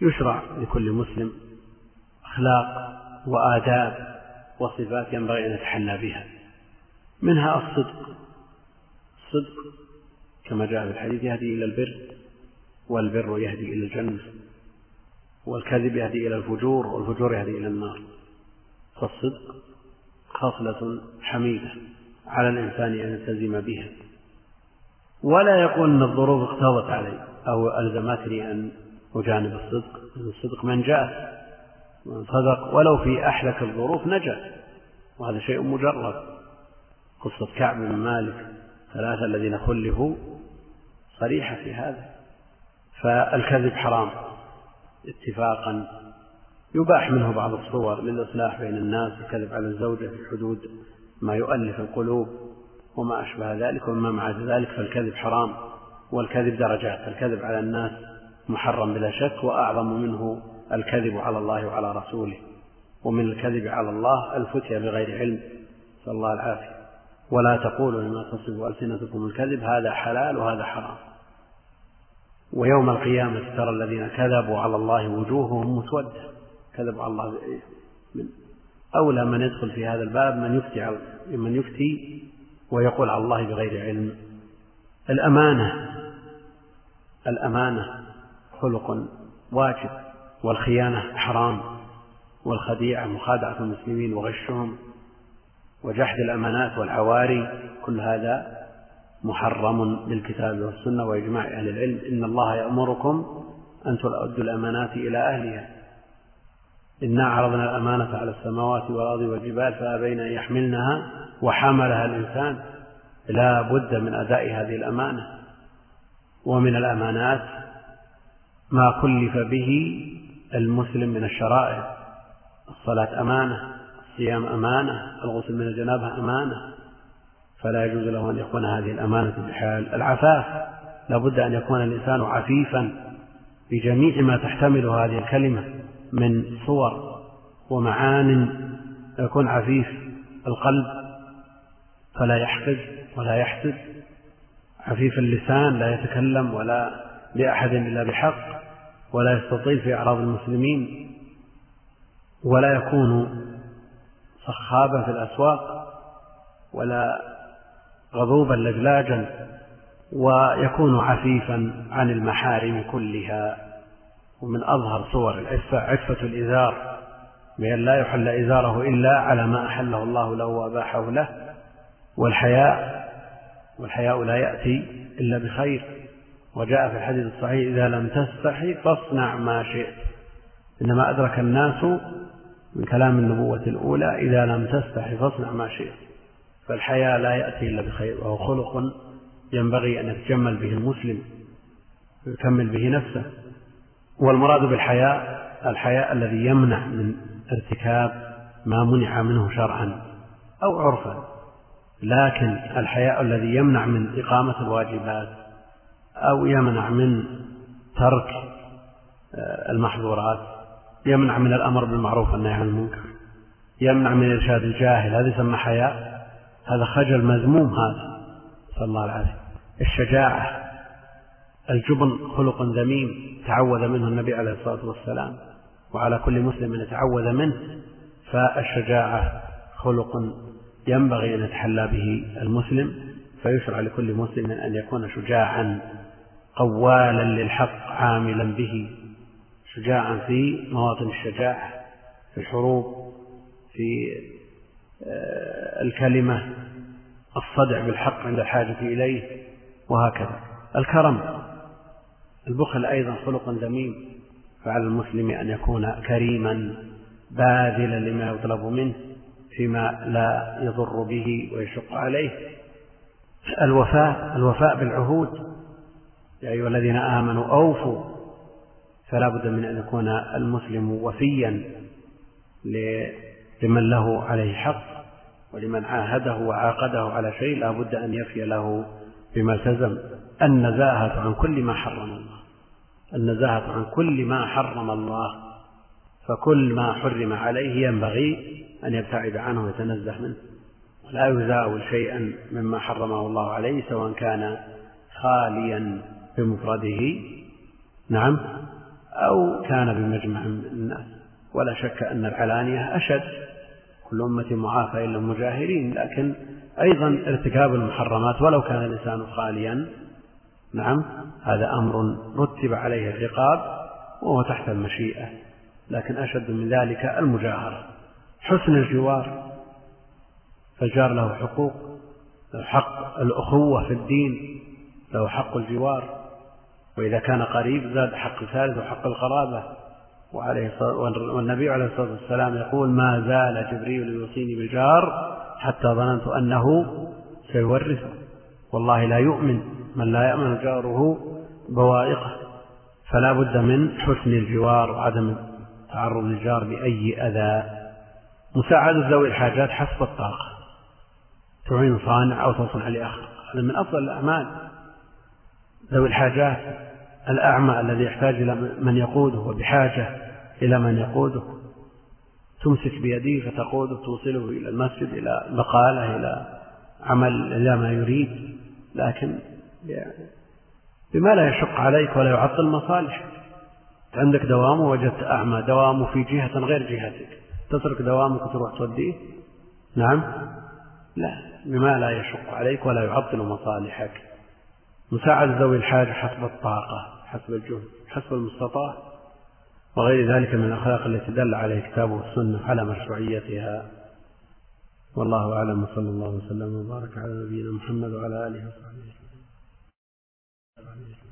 يشرع لكل مسلم أخلاق وآداب وصفات ينبغي أن يتحلى بها، منها الصدق كما جاء في الحديث يهدي إلى البر، والبر يهدي إلى الجنة، والكذب يهدي إلى الفجور، والفجور يهدي إلى النار. فالصدق خصلة حميدة على الإنسان أن يلتزم بها، ولا يقول أن الظروف اقتضت علي أو ألزمتني أن أجانب الصدق. الصدق من جاء من صدق ولو في أحلك الظروف نجا، وهذا شيء مجرد. قصة كعب بن مالك 3 الذين خلفوا صريحة في هذا. فالكذب حرام اتفاقا، يباح منه بعض الصور للإصلاح بين الناس، الكذب على الزوجة في حدود ما يؤلف القلوب وما أشبه ذلك وما مع ذلك، فالكذب حرام. والكذب درجات، الكذب على الناس محرم بلا شك، وأعظم منه الكذب على الله وعلى رسوله. ومن الكذب على الله الفتيا بغير علم، نسأل الله العافية. ولا تقولوا لما تصف ألسنتكم الكذب هذا حلال وهذا حرام. ويوم القيامة ترى الذين كذبوا على الله وجوههم مسودة، كذبوا على الله. من أولى من يدخل في هذا الباب من يفتي ويقول على الله بغير علم. الأمانة خلق واجب، والخيانة حرام، والخديعة مخادعة المسلمين وغشهم وجحد الأمانات والعواري، كل هذا محرم بالكتاب والسنة وإجماع أهل العلم. إن الله يأمركم أن تؤدوا الأمانات إلى أهلها، إنا عرضنا الأمانة على السماوات والأرض والجبال فأبين أن يحملنها وحملها الإنسان. لا بد من أداء هذه الأمانة. ومن الأمانات ما كلف به المسلم من الشرائع، الصلاة أمانة، الصيام أمانة، الغسل من الجنابة أمانة، فلا يجوز له أن يكون هذه الأمانة بحال. العفاف لا بد أن يكون الإنسان عفيفا بجميع ما تحتمل هذه الكلمة من صور ومعان. يكون عفيف القلب فلا يحقد ولا يحسد، عفيف اللسان لا يتكلم ولا لأحد إلا بحق، ولا يستطيل في أعراض المسلمين، ولا يكون صخابا في الأسواق ولا غضوبا لجلاجا، ويكون عفيفا عن المحارم كلها. ومن أظهر صور العفة عفة الإزار، بأن لا يحل إزاره إلا على ما أحله الله له وأباحه له. والحياء لا يأتي إلا بخير، وجاء في الحديث الصحيح إذا لم تستحي فاصنع ما شئت. إنما أدرك الناس من كلام النبوة الأولى إذا لم تستحي فاصنع ما شئت. فالحياء لا يأتي إلا بخير، وهو خلق ينبغي أن يتجمل به المسلم ويكمل به نفسه. والمراد بالحياء الحياء الذي يمنع من ارتكاب ما منع منه شرعا أو عرفا، لكن الحياء الذي يمنع من إقامة الواجبات أو يمنع من ترك المحظورات، يمنع من الأمر بالمعروف والنهي عن المنكر، يمنع من إرشاد الجاهل، هذا يسمى حياء. هذا خجل مذموم، هذا صلى الله العافية. الشجاعة، الجبن خلق ذميم تعوذ منه النبي عليه الصلاة والسلام، وعلى كل مسلم أن يتعوذ منه. فالشجاعة خلق ينبغي أن يتحلى به المسلم، فيشرع لكل مسلم أن يكون شجاعا قوالا للحق عاملا به، شجاعا في مواطن الشجاعة، في الحروب، في الكلمة، الصدع بالحق عند الحاجة إليه، وهكذا. الكرم، البخل أيضا خلق ذميم، فعلى المسلم أن يكون كريما باذلا لما يطلب منه فيما لا يضر به ويشق عليه. الوفاء بالعهود، يا أيها الذين آمنوا أوفوا، فلا بد من أن يكون المسلم وفيا لمن له عليه حق، ولمن عاهده وعاقده على شيء لا بد أن يفي له بما التزم. النزاهة عن كل ما حرم الله، النزاهة عن كل ما حرم الله، فكل ما حرم عليه ينبغي أن يبتعد عنه ويتنزه منه، ولا يزاول شيئا مما حرمه الله عليه، سواء كان خاليا بمفرده، نعم، أو كان بمجمع من الناس. ولا شك أن العلانية أشد، كل أمة معافى إلا المجاهرين، لكن أيضا ارتكاب المحرمات ولو كان الإنسان خاليا، نعم، هذا أمر رتب عليه العقاب وهو تحت المشيئة، لكن أشد من ذلك المجاهرة. حسن الجوار، فالجار له حقوق، له حق الأخوة في الدين، له حق الجوار، وإذا كان قريب زاد حق ثالث وحق القرابة. والنبي عليه الصلاة والسلام يقول: ما زال جبريل يوصيني بالجار حتى ظننت أنه سيورثه. والله لا يؤمن من لا يأمن جاره بوائقه. فلا بد من حسن الجوار وعدم تعرض الجار بأي أذى. مساعدة ذوي الحاجات حسب الطاقة، تعين صانع أو تصنع لآخر، هذا من أفضل الأعمال. ذوي الحاجات، الأعمى الذي يحتاج إلى من يقوده وبحاجة إلى من يقوده، تمسك بيده فتقوده، توصله إلى المسجد، إلى بقالة، إلى عمل، إلى ما يريد، لكن بما لا يشق عليك ولا يعطل مصالحك. عندك دوام ووجدت أعمى دوامه في جهة غير جهتك، تترك دوامك وتروح توديه؟ نعم، لا، بما لا يشق عليك ولا يعطل مصالحك. مساعدة ذوي الحاجة حسب الطاقة، حسب الجهد، حسب المستطاع، وغير ذلك من الأخلاق التي دل عليه الكتاب والسنة على مشروعيتها. والله أعلم، وصلى الله وسلم وبارك على نبينا محمد وعلى آله وصحبه.